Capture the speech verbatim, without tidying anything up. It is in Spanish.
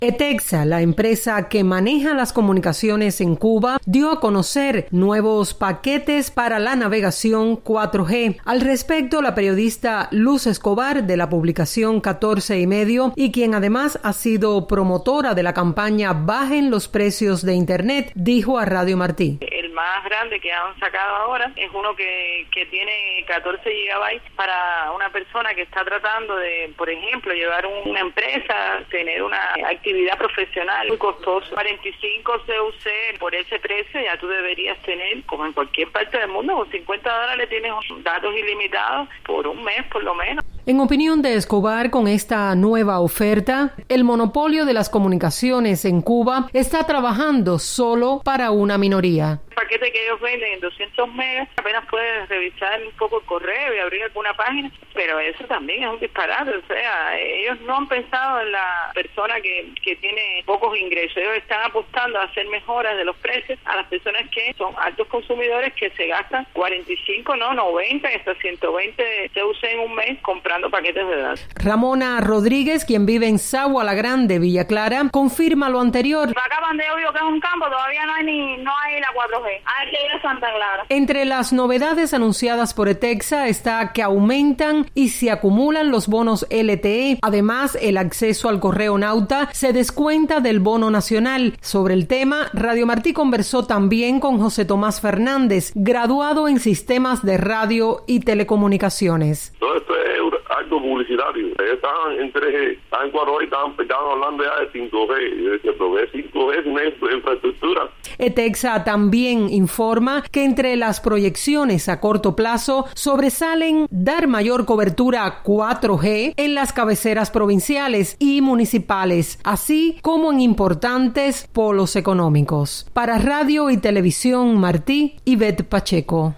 ETEXA, la empresa que maneja las comunicaciones en Cuba, dio a conocer nuevos paquetes para la navegación cuatro G. Al respecto, la periodista Luz Escobar de la publicación catorce y medio y quien además ha sido promotora de la campaña Bajen los precios de Internet, dijo a Radio Martí. El más grande que han sacado ahora es uno que, que tiene catorce gigabytes para una persona que está tratando de, por ejemplo, llevar una empresa, tener una actividad profesional muy costosa. cuarenta y cinco C U C por ese precio ya tú deberías tener, como en cualquier parte del mundo, con cincuenta dólares tienes datos ilimitados por un mes por lo menos. En opinión de Escobar, con esta nueva oferta, el monopolio de las comunicaciones en Cuba está trabajando solo para una minoría. El paquete que ellos venden en doscientos megas, apenas puedes revisar un poco el correo y abrir alguna página, pero eso también es un disparate. O sea, ellos no han pensado en la persona que, que tiene pocos ingresos. Ellos están apostando a hacer mejoras de los precios a las personas que son altos consumidores, que se gastan cuarenta y cinco, no, noventa, hasta ciento veinte C U C en un mes comprando paquetes de datos. Ramona Rodríguez, quien vive en Sagua la Grande, Villa Clara, confirma lo anterior. Acá donde yo vivo, que es un campo, todavía no hay ni no hay la cuatro G. Hay que ir a Santa Clara. Entre las novedades anunciadas por ETEXA está que aumentan y se acumulan los bonos L T E. Además, el acceso al correo Nauta se descuenta del bono nacional. Sobre el tema, Radio Martí conversó también con José Tomás Fernández, graduado en Sistemas de Radio y Telecomunicaciones. Todo esto es algo publicitario. Ellos estaban en tres G, estaban en cuatro G, estaban, estaban hablando ya de cinco G. Yo decía, pero ¿qué cinco G es una infraestructura? ETEXA también informa que entre las proyecciones a corto plazo sobresalen dar mayor cobertura a cuatro G en las cabeceras provinciales y municipales, así como en importantes polos económicos. Para Radio y Televisión Martí, Ivette Pacheco.